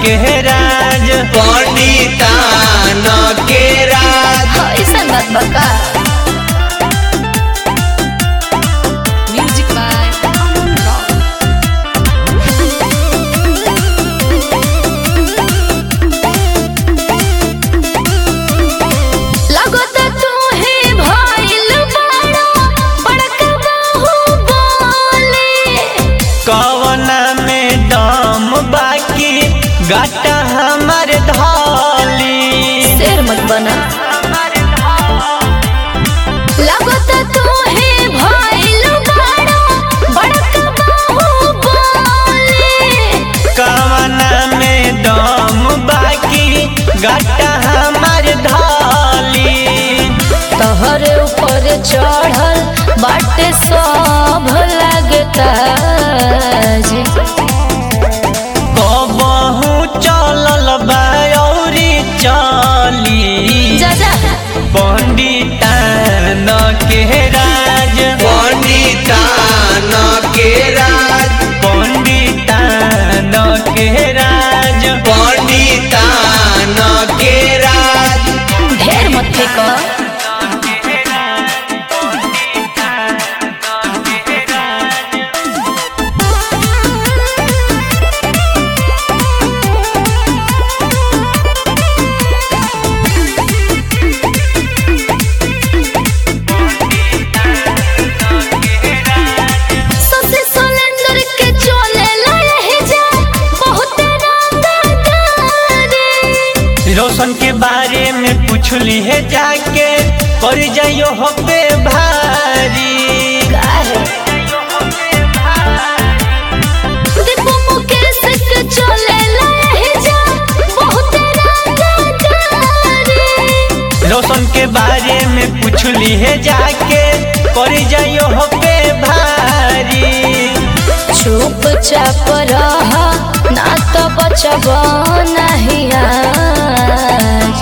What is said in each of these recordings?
के राज पंडितान के राज। ऐसा बात बका म्यूजिक बाय अमन रॉक। लगत तू ही भइल बड़ा बड़का बाहुबली। कवना में दम बाकी गाटा हमार धाली। शेर मत बना। लगत तू ही भइल बड़ा बड़का बाहुबली। कवना में दम बाकी गाटा हमार धाली। तोहरे ऊपर चढ़ल बाटे सब लगता जे। कबहू चलल बायौरी चली जा जा पंडितान के राज पंडितान के राज। पंडितान के राज पंडितान के राज। ढेर मत फेंको। सबसे सिलेंडर के चले लहे जा बहुत रंगदारी। रोशन के बारे में पूछली है जाके पड़ जाइयो हो पे भारी। काहे दीपू मुकेश के चले लहे जा बहुत रंगदारी। रोशन के बारे में पूछली है जाके पड़ जाइयो हो पे भारी। चुपचाप रह ना तो बचब नहीं आज।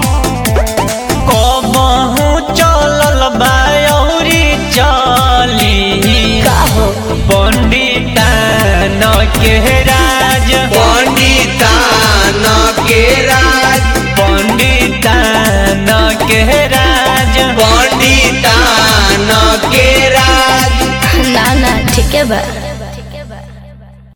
कबहू चलल बायौरी चली काहो पंडितान के राज पंडितान के राज। पंडितान के राज पंडितान के राज। ना ना ठीक है बा।